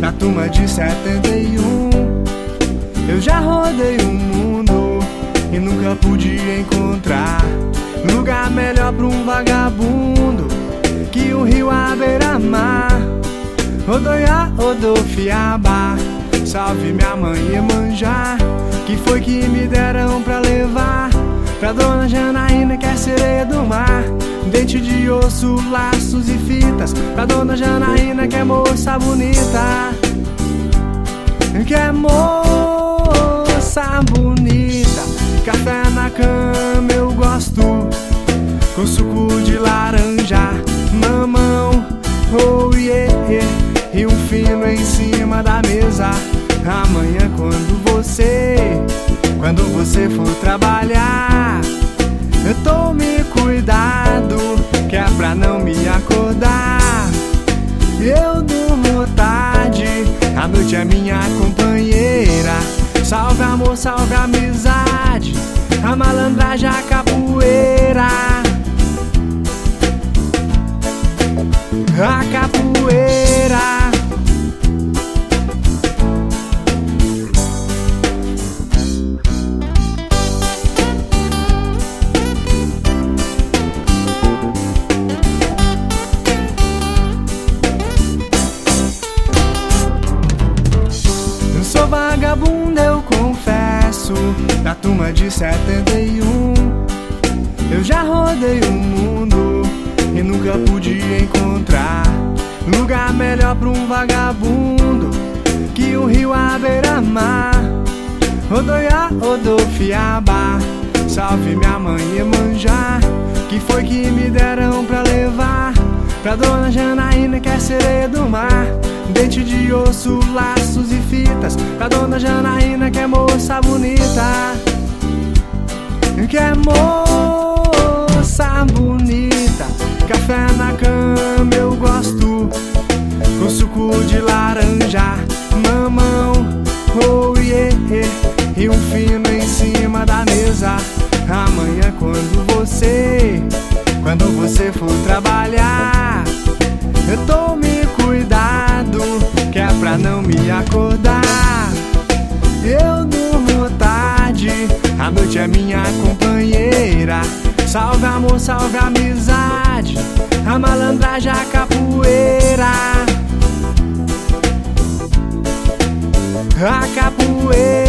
na turma de 71. Eu já rodei o mundo e nunca pude encontrar lugar melhor pra um vagabundo que o rio à beira-mar. Rodoiá, rodofiaba, salve minha mãe Iemanjá. Que foi que me deram pra levar pra dona Janaína, que é sereia do mar. Dente de osso, laços e fitas pra dona Janaína, que é moça bonita. Que é moça bonita. Café na cama eu gosto, com suco de laranja, mamão, oh yeah, e um fino em cima da mesa. Amanhã quando você for trabalhar, eu tome cuidado, que é pra não me acordar. Eu durmo tarde, a noite é minha companheira. Salve amor, salve amizade, a malandragem, a capoeira. A capoeira. Sou vagabundo, eu confesso, da turma de 71. Eu já rodei o mundo e nunca pude encontrar lugar melhor pra um vagabundo que o rio à beira-mar. Rodoiá, rodofiaba, salve minha mãe Iemanjá. Que foi que me deram pra levar pra dona Janaína, que é sereia do mar. Dente de osso, laços e fitas pra dona Janaína, que é moça bonita. Que é moça bonita. Café na cama eu gosto, com suco de laranja, mamão, oh yeah, e um fino em cima da mesa. Amanhã quando você for trabalhar, eu tome cuidado, que é pra não me acordar. Eu durmo tarde, a noite é minha companheira. Salve amor, salve amizade, a malandragem, a capoeira. A capoeira.